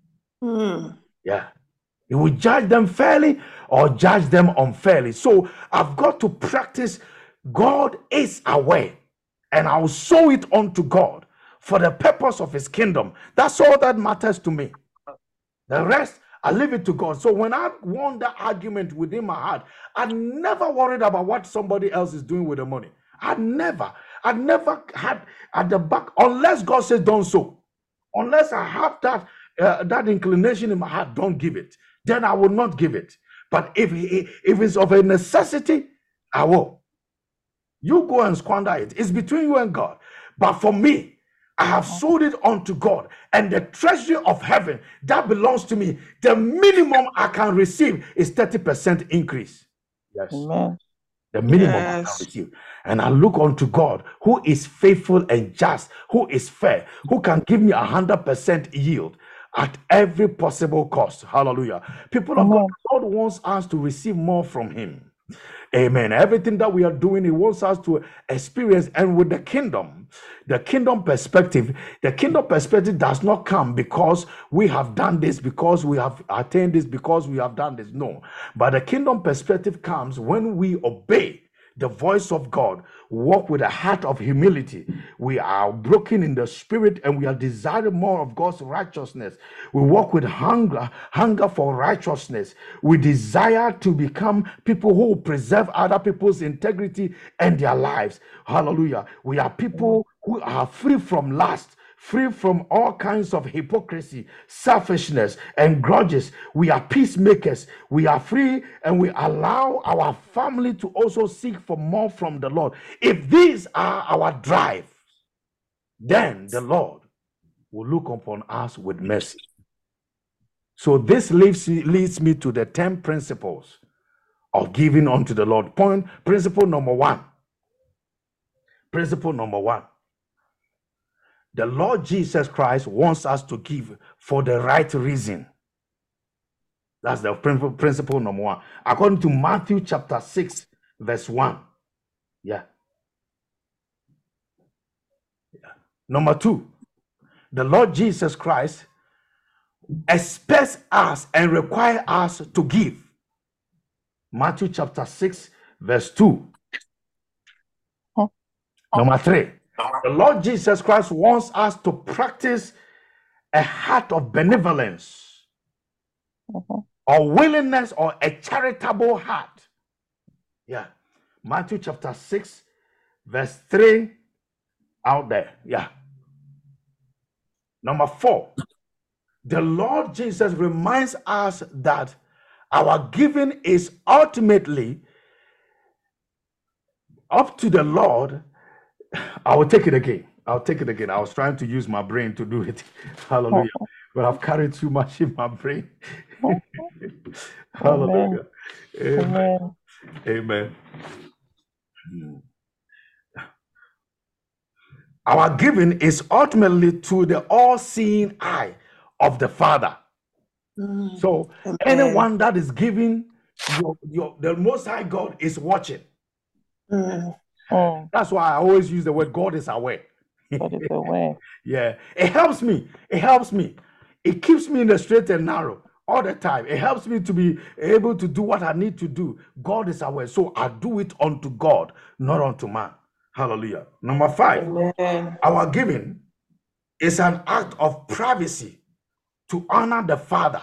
Mm. Yeah. He will judge them fairly or judge them unfairly. So I've got to practice. God is aware, and I'll sow it unto God for the purpose of his kingdom. That's all that matters to me. The rest, I leave it to God. So when I won that argument within my heart, I never worried about what somebody else is doing with the money. I never, I never had at the back, unless God says don't sow. Unless I have that uh, that inclination in my heart, don't give it. Then I will not give it. But if if it's of a necessity, I will. You go and squander it. It's between you and God. But for me, I have sold it unto God, and the treasury of heaven that belongs to me, the minimum I can receive is thirty percent increase. Yes. Amen. The minimum I can Yes. receive. And I look unto God, who is faithful and just, who is fair, who can give me a hundred percent yield at every possible cost. Hallelujah. People of God, Amen. God wants us to receive more from him. Amen. Everything that we are doing, he wants us to experience. And with the kingdom, the kingdom perspective, the kingdom perspective does not come because we have done this, because we have attained this, because we have done this. No. But the kingdom perspective comes when we obey the voice of God, walk with a heart of humility. We are broken in the spirit and we are desiring more of God's righteousness. We walk with hunger, hunger for righteousness. We desire to become people who preserve other people's integrity and their lives. Hallelujah. We are people who are free from lust, free from all kinds of hypocrisy, selfishness, and grudges. We are peacemakers. We are free, and we allow our family to also seek for more from the Lord. If these are our drive, then the Lord will look upon us with mercy. So this leads, leads me to the ten principles of giving unto the Lord. Point, principle number one. Principle number one. The Lord Jesus Christ wants us to give for the right reason. That's the principle number one. According to Matthew chapter six, verse one. Yeah. Yeah. Number two, the Lord Jesus Christ expects us and requires us to give. Matthew chapter six, verse two. Huh? Number three, the Lord Jesus Christ wants us to practice a heart of benevolence, Mhm. or willingness, or a charitable heart. Yeah. Matthew chapter six, verse three, out there. Yeah. Number four, the Lord Jesus reminds us that our giving is ultimately up to the Lord. I will take it again. I'll take it again. I was trying to use my brain to do it. Hallelujah. But I've carried too much in my brain. Hallelujah. Amen. Amen. Amen. Our giving is ultimately to the all-seeing eye of the Father. Mm. So Amen. anyone that is giving, your, your, the Most High God is watching. Mm. Mm. That's why I always use the word God is aware. God is aware. Yeah, it helps me. It helps me. It keeps me in the straight and narrow all the time. It helps me to be able to do what I need to do. God is aware. So I do it unto God, not unto man. Hallelujah. Number five, Amen. our giving is an act of privacy to honor the Father.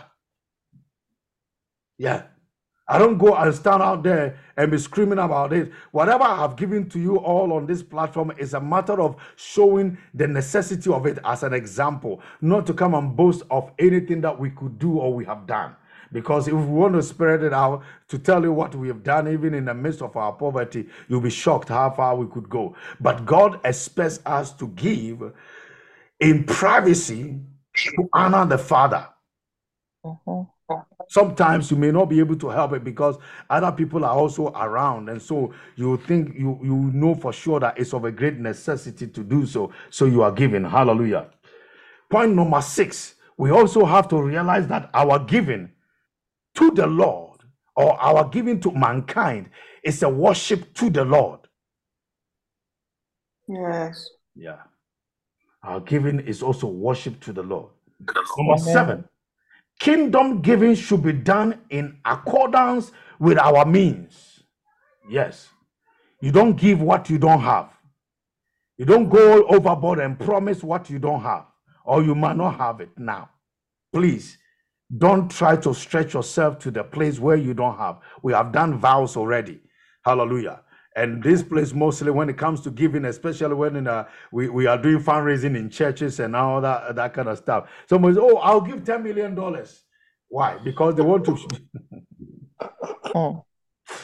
Yeah. I don't go and stand out there and be screaming about it. Whatever I have given to you all on this platform is a matter of showing the necessity of it as an example, not to come and boast of anything that we could do or we have done. Because if we want to spread it out to tell you what we have done, even in the midst of our poverty, you'll be shocked how far we could go. But God expects us to give in privacy to honor the Father. Mhm. Sometimes you may not be able to help it because other people are also around, and so you think you you know for sure that it's of a great necessity to do so. So you are giving. Hallelujah. Point number six, we also have to realize that our giving to the Lord or our giving to mankind is a worship to the Lord. Yes. Yeah. Our giving is also worship to the Lord. Number Amen. seven, kingdom giving should be done in accordance with our means. Yes. You don't give what you don't have. You don't go overboard and promise what you don't have, or you might not have it now. Please don't try to stretch yourself to the place where you don't have. We have done vows already. Hallelujah. And this place, mostly when it comes to giving, especially when in a, we, we are doing fundraising in churches and all that, that kind of stuff. Someone says, oh, I'll give ten million dollars. Why? Because they want to. Mm.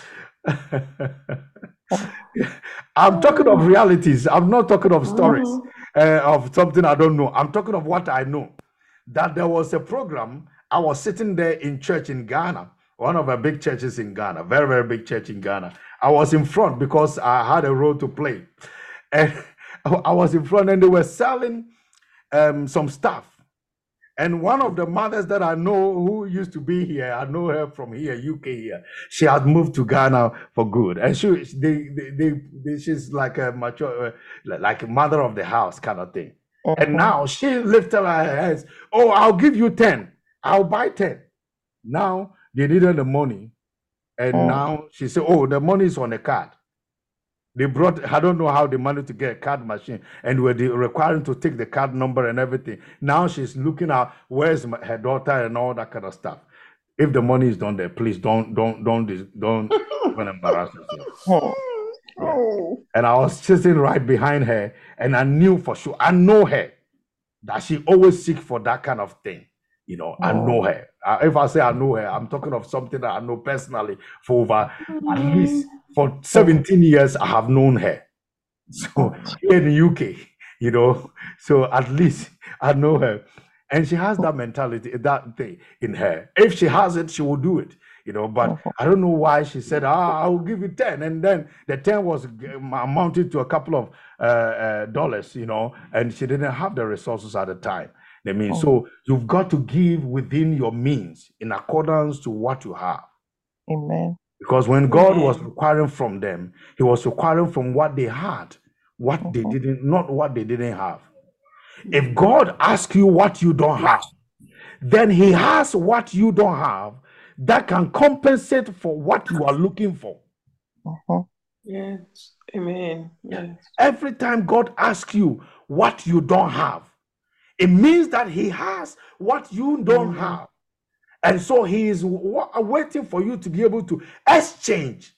I'm talking of realities. I'm not talking of stories Mhm. uh, of something I don't know. I'm talking of what I know. That there was a program. I was sitting there in church in Ghana, one of the big churches in Ghana, very, very big church in Ghana. I was in front because I had a role to play. And I was in front and they were selling um, some stuff. And one of the mothers that I know who used to be here, I know her from here, U K here. She had moved to Ghana for good, and she, they, they, they, they she's like a mature, uh, like a mother of the house kind of thing. And Mhm. now she lifted her hands. Oh, I'll give you ten. I'll buy ten. Now they needed the money, and Mm. now she said, "Oh, the money is on the card." They brought, I don't know how they managed to get a card machine, and were they requiring to take the card number and everything. Now she's looking at where's my, her daughter and all that kind of stuff. If the money is done there, please don't, don't, don't, dis- don't even embarrass yourself. Mm. Yeah. Oh. And I was sitting right behind her, and I knew for sure, I know her, that she always seek for that kind of thing. You know, I know her. Uh, if I say I know her, I'm talking of something that I know personally for over at least for seventeen years. I have known her. So here in the U K, you know, so at least I know her, and she has that mentality, that thing in her. If she has it, she will do it. You know, but Mhm. I don't know why she said, "Ah, I will give you ten," and then the ten was g- amounted to a couple of uh, uh, dollars. You know, and she didn't have the resources at the time. I mean, Mm. so you've got to give within your means in accordance to what you have. Amen. Because when God was Amen. requiring from them, He was requiring from what they had, what they Mhm. didn't, not what they didn't have. If God asks you what you don't have, then He has what you don't have that can compensate for what you are looking for. Mhm. Yes. Amen. Yeah. Yes. Every time God asks you what you don't have, it means that He has what you don't Mhm. have. And so He is wa- waiting for you to be able to exchange.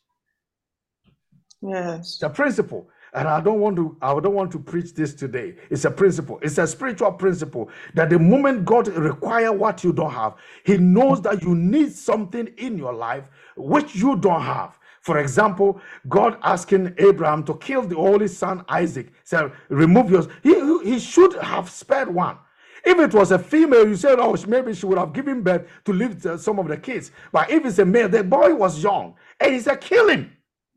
Yes. It's a principle. And I don't want to, I don't want to preach this today. It's a principle. It's a spiritual principle that the moment God requires what you don't have, He knows that you need something in your life which you don't have. For example, God asking Abraham to kill the only son Isaac, said, remove yours. He, he should have spared one. If it was a female, you said, oh, maybe she would have given birth to leave the- some of the kids. But if it's a male, the boy was young, and he said, kill him.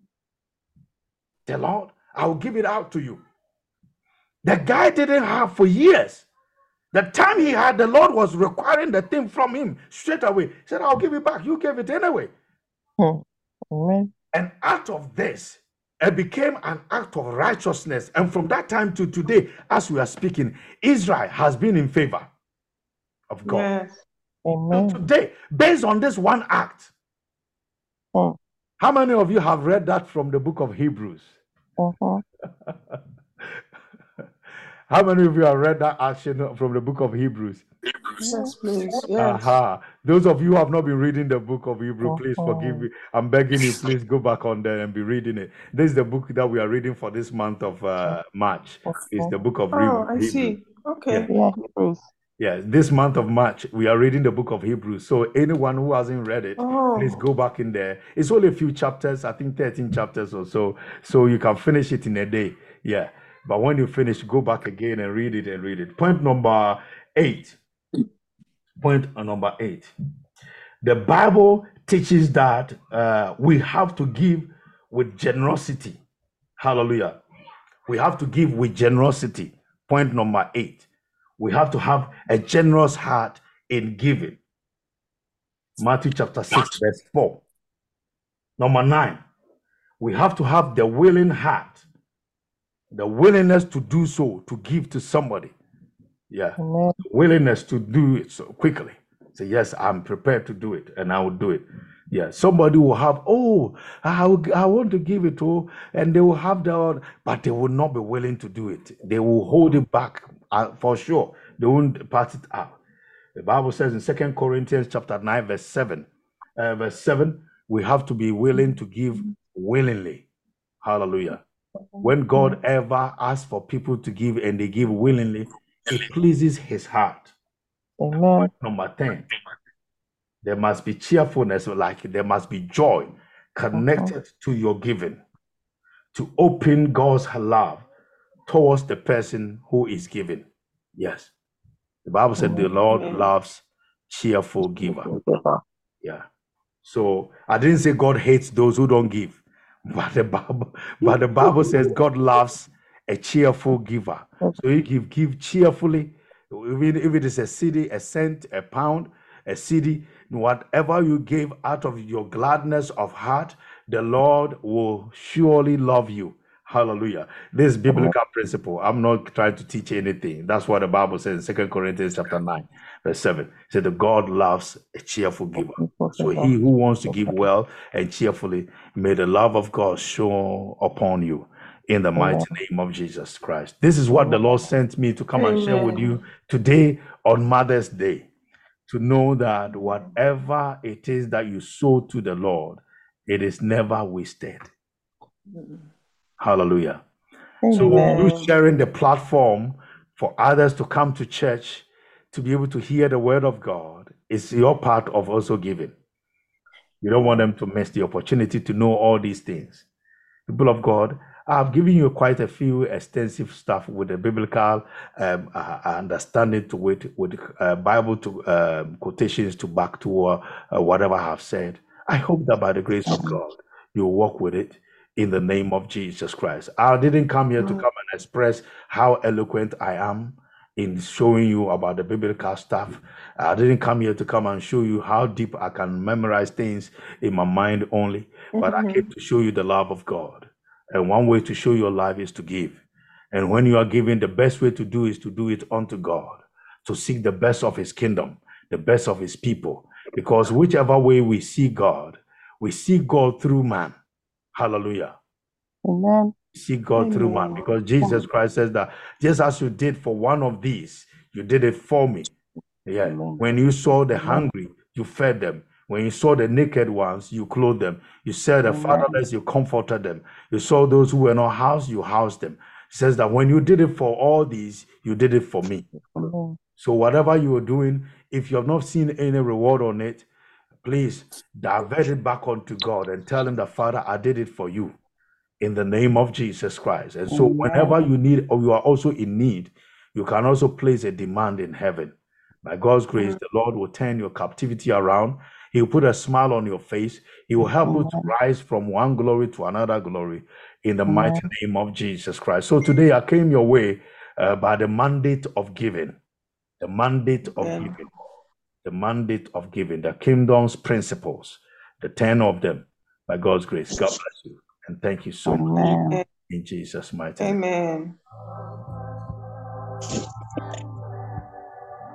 The Lord, I will give it out to you. The guy didn't have for years. The time he had, the Lord was requiring the thing from him straight away. He said, I'll give it back. You gave it anyway. Mm. Amen. And out of this, it became an act of righteousness. And from that time to today, as we are speaking, Israel has been in favor of God. Yes. So Amen. today, based on this one act, Mm. how many of you have read that from the book of Hebrews? Mhm. How many of you have read that action from the book of Hebrews? Yes, please. Yes. Aha. Those of you who have not been reading the book of Hebrew, please forgive Mhm. me. I'm begging you, please go back on there and be reading it. This is the book that we are reading for this month of uh, March. It's Mhm. the book of Oh, Hebrew. I Hebrews. see. Yeah. Okay. Yeah, Hebrews. Yeah, this month of March, we are reading the book of Hebrews. So anyone who hasn't read it, please Oh. go back in there. It's only a few chapters, I think thirteen chapters or so. So you can finish it in a day. Yeah. But when you finish, go back again and read it and read it. Point number eight. Point number eight. The Bible teaches that uh, we have to give with generosity. Hallelujah. We have to give with generosity. Point number eight. We have to have a generous heart in giving. Matthew chapter six, verse four. Number nine. We have to have the willing heart, the willingness to do so, to give to somebody. Yeah. Amen. Willingness to do it so quickly. Say, yes, I'm prepared to do it, and I will do it. Yeah. Somebody will have, oh, I, will, I want to give it, oh, and they will have the, but they will not be willing to do it. They will hold it back uh, for sure. They won't pass it out. The Bible says in Second Corinthians chapter nine, verse seven, uh, verse seven, we have to be willing to give willingly. Hallelujah. When God ever asks for people to give and they give willingly, it pleases his heart. Amen. Point number ten. There must be cheerfulness, like there must be joy connected to your giving to open God's love towards the person who is giving. Yes. The Bible said the Lord Amen. loves cheerful giver. Yeah. So I didn't say God hates those who don't give, but the Bible, but the Bible says God loves a cheerful giver. So you give, give cheerfully, even if it is a cedi, a cent, a pound, a cedi, whatever you give out of your gladness of heart, the Lord will surely love you. Hallelujah. This biblical principle. I'm not trying to teach anything. That's what the Bible says in Second Corinthians chapter nine, verse seven. It said that God loves a cheerful giver. So he who wants to give well and cheerfully, may the love of God show upon you in the mighty name of Jesus Christ. This is what the Lord sent me to come and share with you today on Mother's Day. To know that whatever it is that you sow to the Lord, it is never wasted. Hallelujah. So Amen. you sharing the platform for others to come to church to be able to hear the word of God is your part of also giving. You don't want them to miss the opportunity to know all these things. People of God, I've given you quite a few extensive stuff with the biblical um, uh, understanding to it, with uh, Bible to um, quotations to back to uh, uh, whatever I have said. I hope that by the grace of God, you'll walk with it in the name of Jesus Christ. I didn't come here to come and express how eloquent I am in showing you about the biblical stuff. I didn't come here to come and show you how deep I can memorize things in my mind only, but I came to show you the love of God. And one way to show your life is to give. And when you are giving, the best way to do is to do it unto God, to seek the best of his kingdom, the best of his people. Because whichever way we see God, we see God through man. Hallelujah. Amen. See God through man. Amen. Because Jesus Christ says that just as you did for one of these, you did it for me. Yeah. Amen. When you saw the hungry, you fed them. When you saw the naked ones, you clothed them. You saw the fatherless, you comforted them. You saw those who were not housed, you housed them. It says that when you did it for all these, you did it for me. Amen. So whatever you are doing, if you have not seen any reward on it, please divert it back onto God and tell him that, Father, I did it for you in the name of Jesus Christ. And so whenever you need, or you are also in need, you can also place a demand in heaven. By God's grace, the Lord will turn your captivity around. He will put a smile on your face. He will help you to rise from one glory to another glory in the mighty name of Jesus Christ. So today I came your way uh, by the mandate of giving, the mandate of Amen. giving, the mandate of giving, the kingdom's principles, the ten of them, by God's grace. God bless you. And thank you so much Amen. in Jesus' mighty name. Amen.